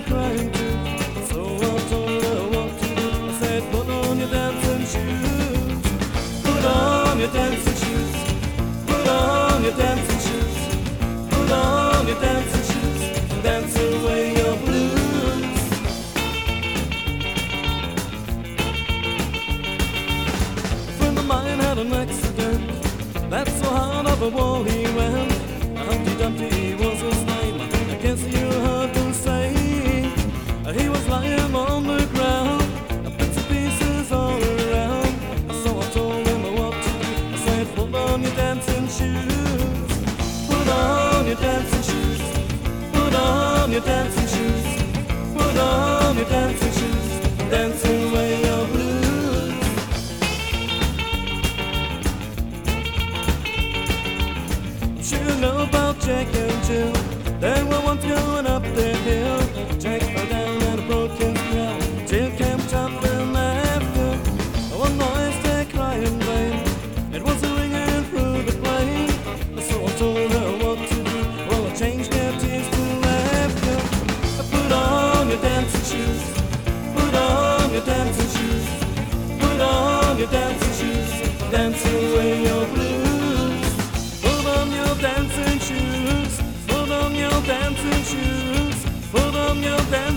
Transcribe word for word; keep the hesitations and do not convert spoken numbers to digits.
crying too. So I told her what to do. I said, put on your dancing shoes. Put on your dancing shoes. Put on your dancing shoes. Put on your dancing shoes. And dance away your blues. A friend of mine had an accident. That's so hard of a wall he ran. Humpty Dumpty was his name. I guess you heard to say he was lying on the ground, bits and pieces all around. So I told him what to do. I said, put on your dancing shoes. Put on your dancing shoes. Put on your dancing shoes. Put on your dancing shoes. Dance away your blues. You know about Jack and Jill. They were once going up the hill. Jack fell down and broke his jaw. Jill came tumbling after. One noise they cry in vain. It was ringing through the plain. So I told her what to do. Well, I changed their tears to laughter. Put on your dancing shoes. Put on your dancing shoes. Put on your dancing shoes. Dance away your blues. Put on your dancing shoes. Put on your dancing shoes. Put on your dancing